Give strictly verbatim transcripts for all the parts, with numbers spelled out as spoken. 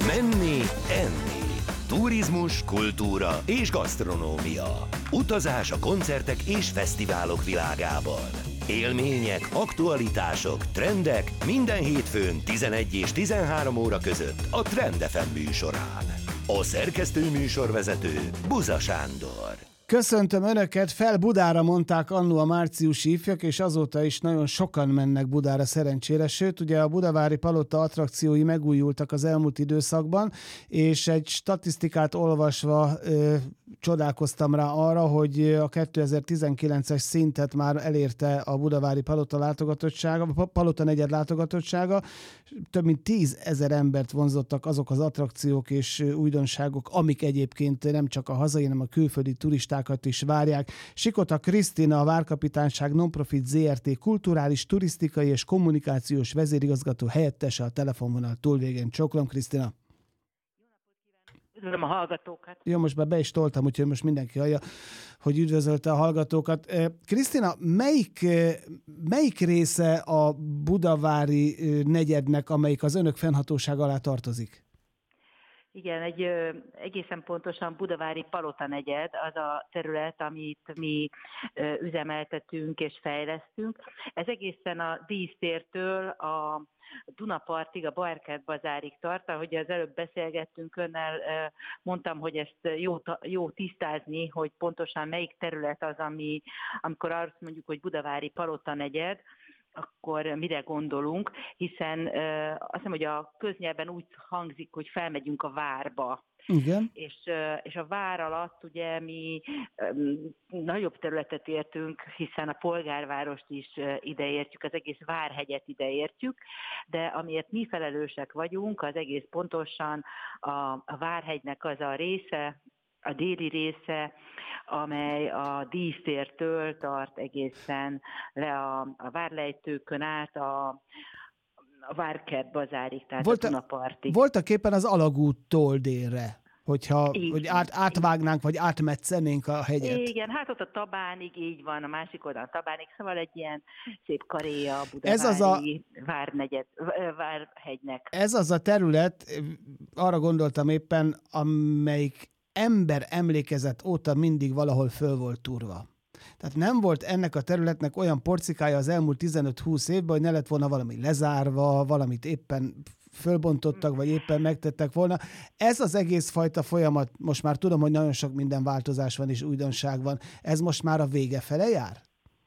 Menni, enni. Turizmus, kultúra és gasztronómia. Utazás a koncertek és fesztiválok világában. Élmények, aktualitások, trendek minden hétfőn tizenegy és tizenhárom óra között a Trend ef em műsorán. A szerkesztő műsorvezető Buza Sándor. Köszöntöm Önöket, fel Budára mondták annó a márciusi ifjak, és azóta is nagyon sokan mennek Budára szerencsére, sőt, ugye a budavári palota attrakciói megújultak az elmúlt időszakban, és egy statisztikát olvasva ö, csodálkoztam rá arra, hogy a kétezer-tizenkilences szintet már elérte a budavári palota látogatottsága, a palota negyed látogatottsága, több mint tízezer embert vonzottak azok az attrakciók és újdonságok, amik egyébként nem csak a hazai, hanem a külföldi turistákat is várják. Sikota Krisztina, a Várkapitányság Nonprofit zé er té kulturális, turisztikai és kommunikációs vezérigazgató helyettese a telefonvonal túlvégén. Csókolom, Krisztina! Üdvözlöm a hallgatókat! Jó, most már be is toltam, úgyhogy most mindenki hallja, hogy üdvözölte a hallgatókat. Krisztina, melyik, melyik része a budavári negyednek, amelyik az önök fennhatóság alá tartozik? Igen, egy ö, egészen pontosan budavári palota negyed az a terület, amit mi ö, üzemeltetünk és fejlesztünk. Ez egészen a dísztértől a Dunapartig, a Barkert bazárig tart. Ahogy az előbb beszélgettünk önnel, mondtam, hogy ezt jó, jó tisztázni, hogy pontosan melyik terület az, ami, amikor azt mondjuk, hogy budavári palota negyed, akkor mire gondolunk, hiszen azt hiszem, hogy a köznyelven úgy hangzik, hogy felmegyünk a várba. Igen. És, és a vár alatt ugye mi nagyobb területet értünk, hiszen a polgárvárost is ideértjük, az egész Várhegyet ideértjük, de amiért mi felelősek vagyunk, az egész pontosan a, a Várhegynek az a része, a déli része, amely a dísztértől tart egészen le a, a várlejtőkön át a, a Várkert bazárig, tehát Volt a Dunapartig. Voltak éppen az alagúttól délre, hogyha így, hogy át, átvágnánk, vagy átmetszenénk a hegyet. Igen, hát ott a Tabánig, így van, a másik oldalon a Tabánig, szóval egy ilyen szép karéja a budavári ez az a, várnegyed, Várhegynek. Ez az a terület, arra gondoltam éppen, amelyik ember emlékezet óta mindig valahol föl volt túrva. Tehát nem volt ennek a területnek olyan porcikája az elmúlt tizenöt-húsz évben, hogy ne lett volna valami lezárva, valamit éppen fölbontottak, vagy éppen megtettek volna. Ez az egész fajta folyamat, most már tudom, hogy nagyon sok minden változás van és újdonság van. Ez most már a vége fele jár?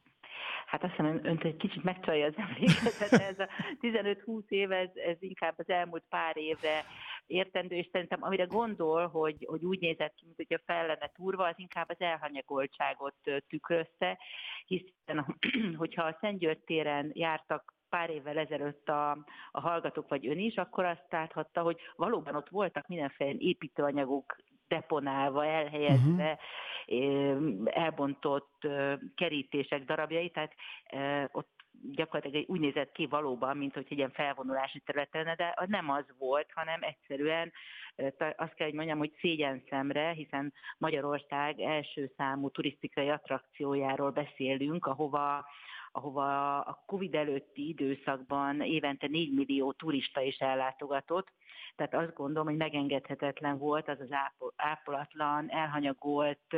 Hát azt hiszem, önt egy kicsit megcsalja az emlékezet, ez a tizenöt-húsz év, ez, ez inkább az elmúlt pár évre értendő, és szerintem amire gondol, hogy, hogy úgy nézett ki, mint hogyha fel lenne túrva, az inkább az elhanyagoltságot tükrözte, hiszen hogyha a Szentgyörgy téren jártak pár évvel ezelőtt a, a hallgatók, vagy ön is, akkor azt láthatta, hogy valóban ott voltak mindenféle építőanyagok deponálva, elhelyezve, uh-huh. elbontott kerítések darabjai, tehát ott gyakorlatilag úgy nézett ki valóban, mint hogy egy ilyen felvonulási terület lenne, de nem az volt, hanem egyszerűen azt kell, hogy mondjam, hogy szégyenszemre, hiszen Magyarország első számú turisztikai attrakciójáról beszélünk, ahova ahova a Covid előtti időszakban évente négy millió turista is ellátogatott. Tehát azt gondolom, hogy megengedhetetlen volt az az ápolatlan, elhanyagolt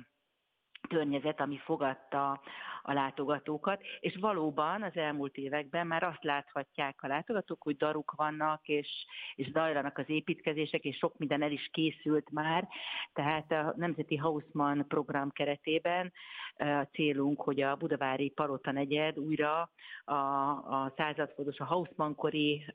környezet, ami fogadta a látogatókat, és valóban az elmúlt években már azt láthatják a látogatók, hogy daruk vannak, és, és zajlanak az építkezések, és sok minden el is készült már, tehát a Nemzeti Haussmann program keretében a célunk, hogy a budavári palota negyed újra a, a századfordulós, a Haussmann-kori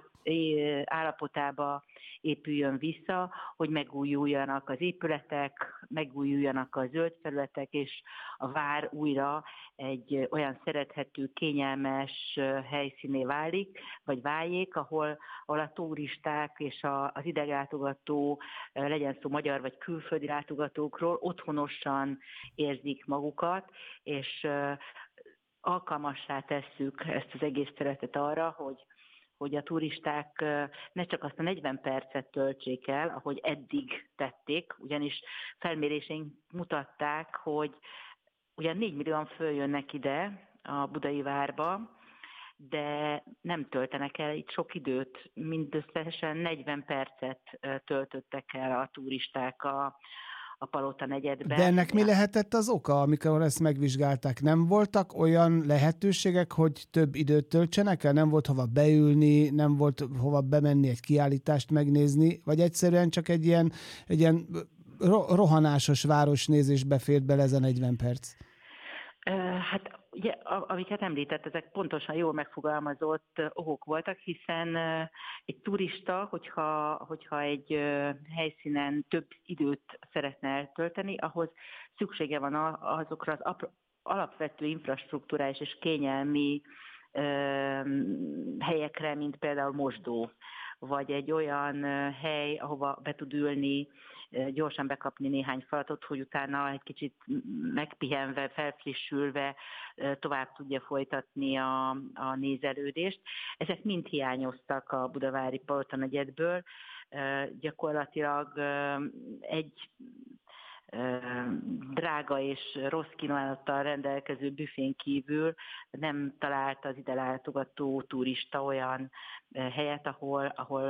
állapotába épüljön vissza, hogy megújuljanak az épületek, megújuljanak a zöld felületek, és a vár újra egy olyan szerethető, kényelmes helyszíné válik, vagy váljék, ahol, ahol a turisták és a, az ideglátogató, legyen szó magyar vagy külföldi látogatókról, otthonosan érzik magukat, és alkalmassá tesszük ezt az egész területet arra, hogy hogy a turisták ne csak azt a negyven percet töltsék el, ahogy eddig tették, ugyanis felméréseink mutatták, hogy ugyan négy millióan följönnek ide a budai várba, de nem töltenek el itt sok időt, mindösszesen negyven percet töltöttek el a turisták a, a Palota negyedben. De ennek mi lehetett az oka, amikor ezt megvizsgálták? Nem voltak olyan lehetőségek, hogy több időt töltsenek el? Nem volt hova beülni, nem volt hova bemenni egy kiállítást megnézni, vagy egyszerűen csak egy ilyen, egy ilyen rohanásos városnézésbe fért bele ez a negyven perc? Hát ugye, amiket említett, ezek pontosan jól megfogalmazott okok voltak, hiszen egy turista, hogyha, hogyha egy helyszínen több időt szeretne eltölteni, ahhoz szüksége van azokra az alapvető infrastruktúrális és kényelmi helyekre, mint például mosdó, vagy egy olyan hely, ahova be tud ülni, gyorsan bekapni néhány feladatot, hogy utána egy kicsit megpihenve, felfrissülve tovább tudja folytatni a, a nézelődést. Ezek mind hiányoztak a budavári Palota negyedből. Gyakorlatilag egy drága és rossz kínálattal rendelkező büfén kívül nem talált az ide látogató turista olyan helyet, ahol, ahol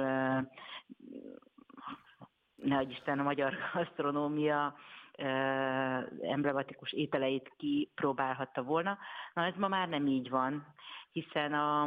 nehogy Isten, a magyar gasztronómia emblematikus ételeit kipróbálhatta volna. Na ez ma már nem így van, hiszen a,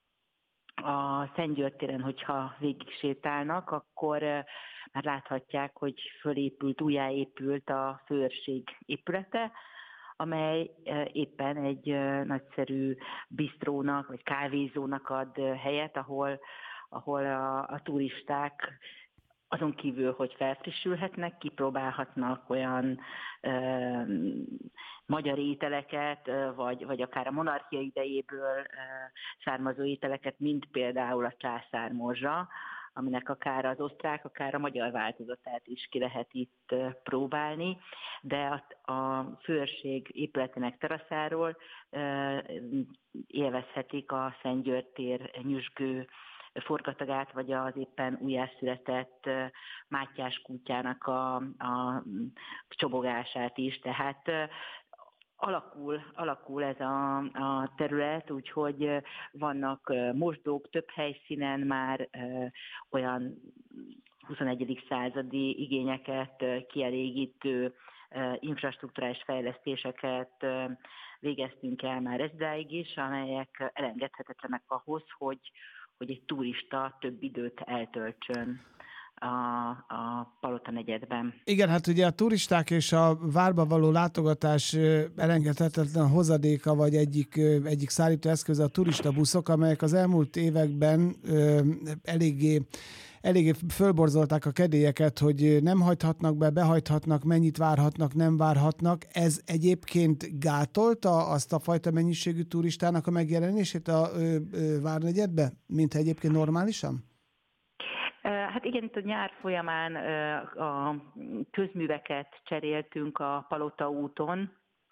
a Szentgyörgy téren, hogyha végig sétálnak, akkor már láthatják, hogy fölépült, újjáépült a főőrség épülete, amely éppen egy nagyszerű bistrónak vagy kávézónak ad helyet, ahol, ahol a, a turisták azon kívül, hogy felfrissülhetnek, kipróbálhatnak olyan ö, magyar ételeket, vagy, vagy akár a monarchia idejéből ö, származó ételeket, mint például a császármorzsa, aminek akár az osztrák, akár a magyar változatát is ki lehet itt próbálni, de a, a főőrség épületének teraszáról ö, élvezhetik a Szentgyörgy tér nyüzsgő forgatagát, vagy az éppen újjászületett Mátyás kutyának a, a csobogását is. Tehát alakul, alakul ez a, a terület, úgyhogy vannak mosdók több helyszínen már olyan huszonegyedik századi igényeket kielégítő infrastrukturális fejlesztéseket végeztünk el már ezdáig is, amelyek elengedhetetlenek ahhoz, hogy hogy egy turista több időt eltöltsön a, a Palota negyedben. Igen, hát ugye a turisták és a várba való látogatás elengedhetetlen hozadéka, vagy egyik, egyik szállító eszköze a turistabuszok, amelyek az elmúlt években eléggé Eléggé fölborzolták a kedélyeket, hogy nem hajthatnak be, behajthatnak, mennyit várhatnak, nem várhatnak. Ez egyébként gátolta azt a fajta mennyiségű turistának a megjelenését a ö, ö, várnegyedbe, mint egyébként normálisan? Hát igen, itt a nyár folyamán a közműveket cseréltünk a Palota úton,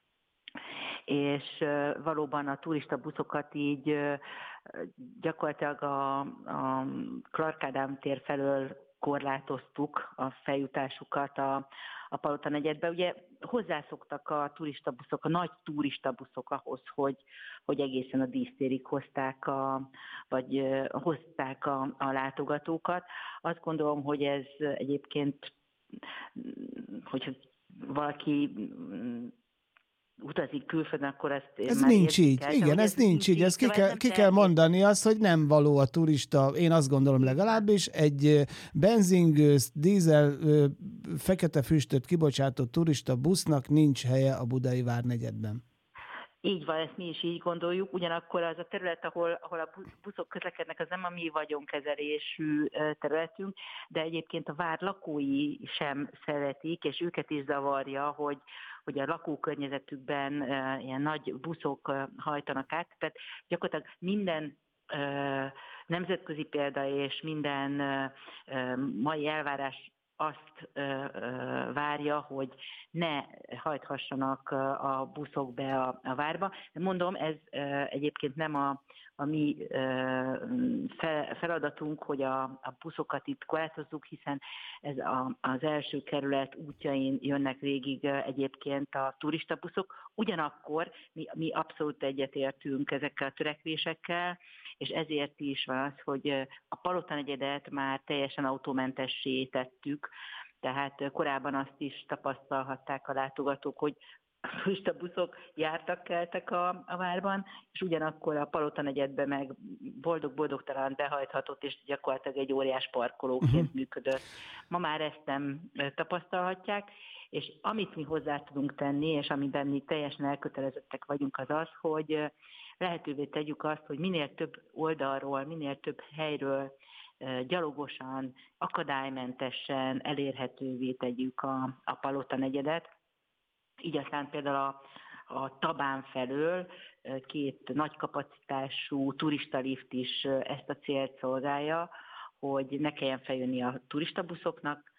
és valóban a turistabuszokat így gyakorlatilag a, a Clark Ádám tér felől korlátoztuk a feljutásukat a, a Palota negyedbe. Ugye hozzászoktak a turistabuszok, a nagy turistabuszok ahhoz, hogy, hogy egészen a dísztérig hozták, a, vagy hozták a, a látogatókat. Azt gondolom, hogy ez egyébként, hogyha valaki utazik külföldön, akkor ezt Ez nincs így, el, igen, ez, ez nincs így, ezt ki, kell, ki kell mondani azt, hogy nem való a turista, én azt gondolom legalábbis, egy benzingőz, dízel, fekete füstöt kibocsátó turista busznak nincs helye a budai várnegyedben. Így van, ezt mi is így gondoljuk, ugyanakkor az a terület, ahol, ahol a buszok közlekednek, az nem a mi vagyonkezelésű területünk, de egyébként a vár lakói sem szeretik, és őket is zavarja, hogy, hogy a lakókörnyezetükben ilyen nagy buszok hajtanak át, tehát gyakorlatilag minden nemzetközi példa és minden mai elvárás azt várja, hogy ne hajthassanak a buszok be a, a várba. Mondom, ez egyébként nem a, a mi feladatunk, hogy a, a buszokat itt korlátozzuk, hiszen ez a, az első kerület útjain jönnek végig egyébként a turistabuszok. Ugyanakkor mi, mi abszolút egyetértünk ezekkel a törekvésekkel, és ezért is van az, hogy a Palotanegyedet már teljesen autómentessé tettük, tehát korábban azt is tapasztalhatták a látogatók, hogy turistabuszok jártak, keltek a, a várban, és ugyanakkor a Palotanegyedbe meg boldog-boldogtalan behajthatott, és gyakorlatilag egy óriás parkolóként uh-huh. működött. Ma már ezt nem tapasztalhatják, és amit mi hozzá tudunk tenni, és amiben mi teljesen elkötelezettek vagyunk, az az, hogy lehetővé tegyük azt, hogy minél több oldalról, minél több helyről gyalogosan, akadálymentesen elérhetővé tegyük a, a Palotanegyedet. Így aztán például a, a Tabán felől két nagy kapacitású turistalift is ezt a célt szolgálja, hogy ne kelljen feljönni a turistabuszoknak,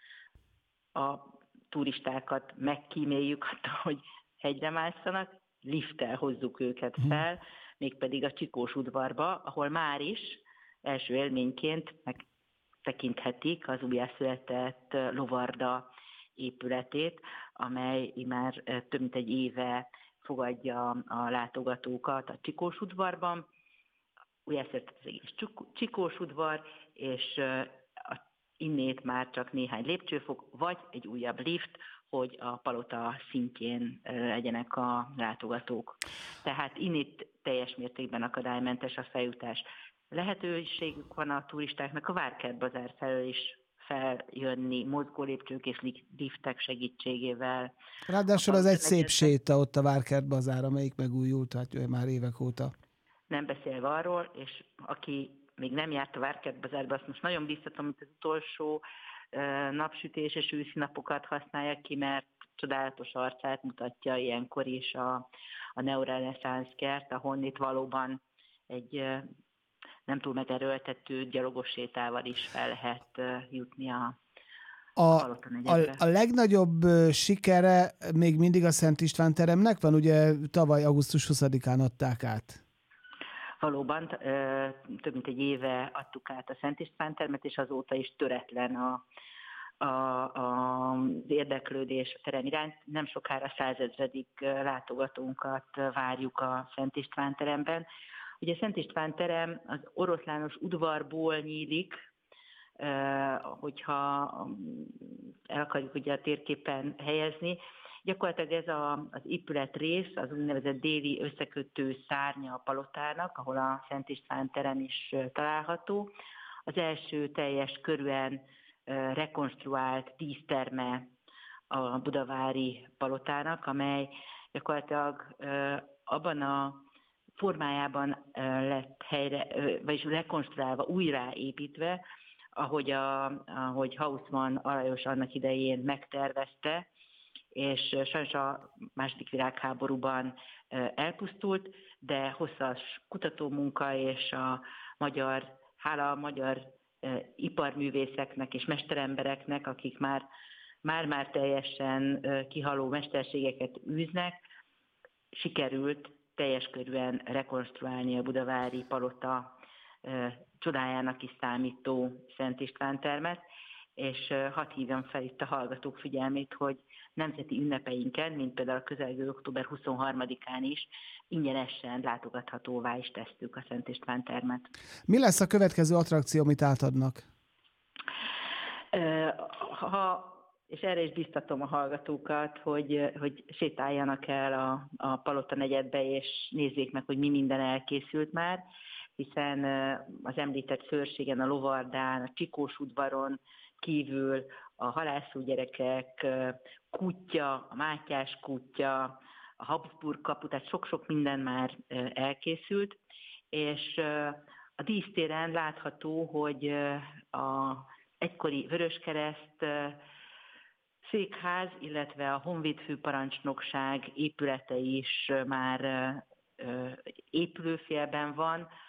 a turistákat megkíméljük attól, hogy hegyre másszanak, lifttel hozzuk őket fel, mégpedig a Csikós udvarba, ahol már is első élményként megtekinthetik az újjászületett Lovarda épületét, amely már több mint egy éve fogadja a látogatókat a Csikós udvarban. Újjászületett az egész Csikós udvar, és innét már csak néhány lépcsőfok, vagy egy újabb lift, hogy a palota szintjén legyenek a látogatók. Tehát innét teljes mértékben akadálymentes a feljutás. Lehetőségük van a turistáknak a Várkert-bazár felől is feljönni mozgólépcsők és liftek segítségével. Ráadásul az egy szép séta ott a Várkert-bazár, amelyik megújult, hát már évek óta. Nem beszélve arról, és aki még nem járt a Várkert-bazárba, azt most nagyon biztatom, hogy az utolsó napsütés és őszi napokat használják ki, mert csodálatos arcát mutatja ilyenkor is a, a neoreneszánsz kert, ahol itt valóban egy nem túl megerőltető gyalogos sétával is fel lehet jutni a A, a, a legnagyobb sikere még mindig a Szent István teremnek van, ugye tavaly augusztus huszadikán adták át. Valóban több mint egy éve adtuk át a Szent István termet, és azóta is töretlen a, a, a, az érdeklődés a terem iránt. Nem sokára százezredik látogatónkat várjuk a Szent István teremben. Ugye a Szent István terem az oroszlános udvarból nyílik, hogyha el akarjuk ugye a térképen helyezni. Gyakorlatilag ez a, az épület rész, az úgynevezett déli összekötő szárnya a palotának, ahol a Szent István terem is található. Az első teljes körűen rekonstruált díszterme a budavári palotának, amely gyakorlatilag abban a formájában lett helyre, vagyis rekonstruálva, újraépítve, ahogy, a, ahogy Haussmann Alajos annak idején megtervezte, és sajnos a második világháborúban elpusztult, de hosszas kutatómunka és a magyar, hála a magyar iparművészeknek és mesterembereknek, akik már már-már teljesen kihaló mesterségeket űznek, sikerült teljes körűen rekonstruálni a budavári palota csodájának is számító Szent István termet, és hadd hívjam fel itt a hallgatók figyelmét, hogy nemzeti ünnepeinken, mint például a közelgő október huszonharmadikán is, ingyenesen látogathatóvá is tesszük a Szent István termet. Mi lesz a következő attrakció, amit átadnak? Ha, és erre is biztatom a hallgatókat, hogy, hogy sétáljanak el a, a Palotanegyedbe, és nézzék meg, hogy mi minden elkészült már, hiszen az említett szőrségen, a Lovardán, a Csikós udvaron kívül a halászó gyerekek kutya, a Mátyás kutya, a Habsburg kapu, tehát sok-sok minden már elkészült, és a dísztéren látható, hogy a egykori Vöröskereszt székház, illetve a Honvéd főparancsnokság épülete is már épülőfélben van,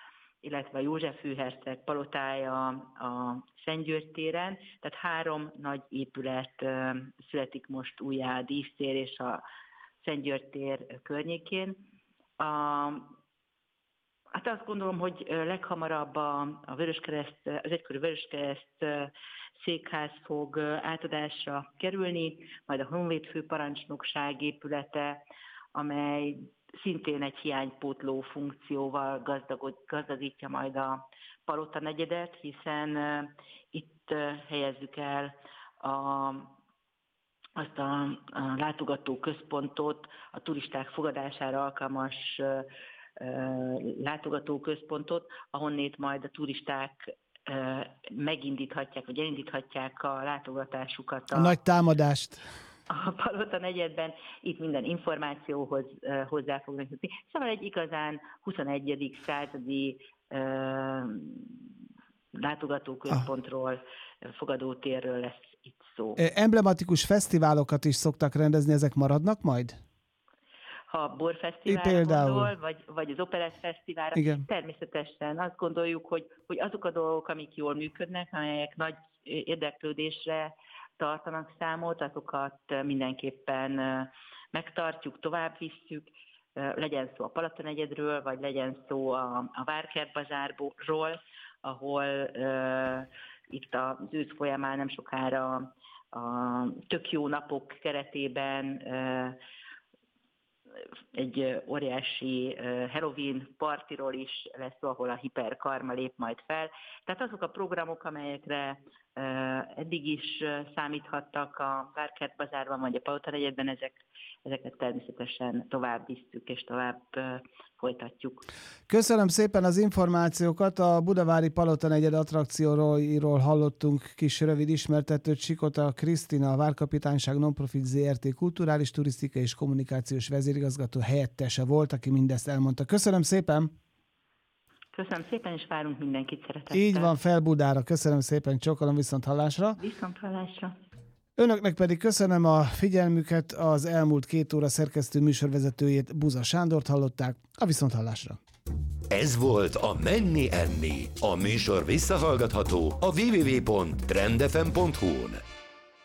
illetve a József főherceg palotája a Szentgyörgy téren, tehát három nagy épület születik most újjá a Dísztér és a Szentgyörgy tér környékén. A, hát azt gondolom, hogy leghamarabb a, a Vöröskereszt, az egykori Vöröskereszt székház fog átadásra kerülni, majd a Honvéd főparancsnokság épülete, amely szintén egy hiánypótló funkcióval gazdagod, gazdagítja majd a Palota negyedet, hiszen uh, itt uh, helyezzük el a, azt a, a látogató központot, a turisták fogadására alkalmas uh, uh, látogató központot, ahonnét majd a turisták uh, megindíthatják, vagy elindíthatják a látogatásukat. A, a nagy támadást. A Palota negyedben, itt minden információhoz uh, hozzá fognak jutni. Szóval egy igazán huszonegyedik századi uh, látogatóközpontról, ah. fogadótérről lesz itt szó. Emblematikus fesztiválokat is szoktak rendezni, ezek maradnak majd? Ha a borfesztiválra gondol, vagy, vagy az Operett Fesztiválra, igen. Természetesen azt gondoljuk, hogy, hogy azok a dolgok, amik jól működnek, amelyek nagy érdeklődésre tartanak számot, azokat mindenképpen megtartjuk, tovább visszük, legyen szó a Palota negyedről, vagy legyen szó a, a Várkert bazárról, ahol uh, itt az ősz folyamán nem sokára a tök jó napok keretében uh, egy óriási Halloween partiról is lesz szó, ahol a hiperkarma lép majd fel. Tehát azok a programok, amelyekre eddig is számíthattak a Várkert bazárban, vagy a Palota negyedben, ezek, ezeket természetesen tovább visszük és tovább folytatjuk. Köszönöm szépen az információkat. A budavári Palota negyed attrakcióról hallottunk kis rövid ismertetőt. Sikota Krisztina, a Várkapitányság Nonprofit zé er té kulturális, turisztikai és kommunikációs vezérigazgató helyettese volt, aki mindezt elmondta. Köszönöm szépen! Köszönöm szépen, és várunk mindenkit szeretettel. Így van, fel Budára. Köszönöm szépen, csókolom, viszont hallásra. Viszont hallásra. Önöknek pedig köszönöm a figyelmüket, az elmúlt két óra szerkesztő műsorvezetőjét, Buza Sándort hallották, a viszonthallásra. Ez volt a Menni Enni. A műsor visszahallgatható a double-u double-u double-u pont trend f m pont hu-n.